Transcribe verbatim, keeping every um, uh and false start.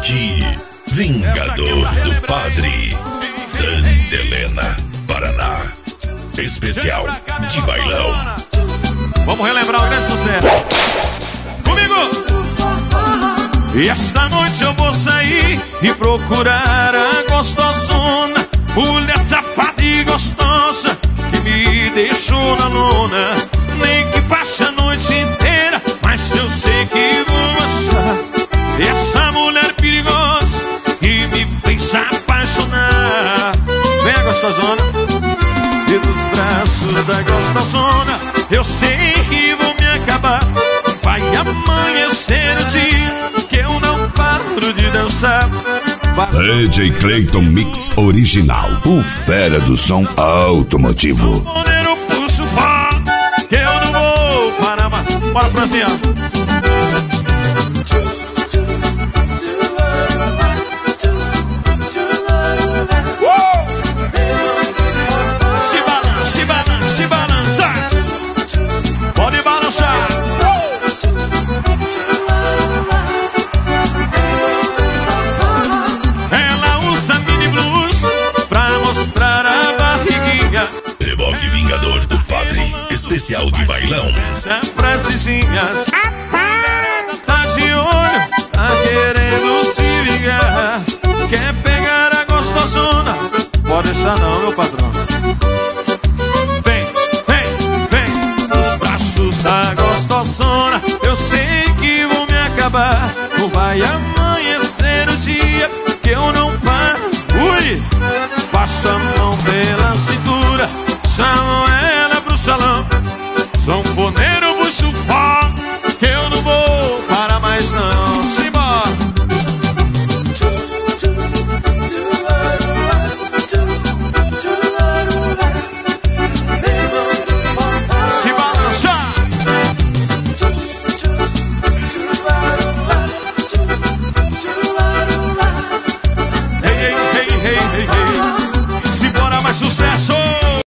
Rock Vingador do Padre, Santa Helena, Paraná. Especial de bailão. Vamos relembrar o grande sucesso. Comigo! E esta noite eu vou sair e procurar a gostosona, mulher safada e gostosa que me deixou na lona. Nem que passe a noite inteira, mas eu sei que vou achar essa mulher perigosa que me fez apaixonar. Vem a gostosona, e nos braços da gostosona eu sei que vou me acabar. Vai amanhecer o dia que eu não paro de dançar. D J Clayton Mix Original, o fera do som automotivo. O poder eu puxo fora, que eu não vou parar mais. Bora, Franzinha. Se balança, se balança, se balança. Pode balançar. Rock Vingador do Padre, especial de bailão. Precisinhas, tá de olho, tá querendo se vingar. Quer pegar a gostosona? Pode deixar não, meu patrão. Vem, vem, vem, nos braços da gostosona eu sei que vou me acabar. Não vai amanhecer o dia que eu não paro. Ui, passo a mão pela cintura, chamam ela pro salão. Sanfoneiro, bucho forte.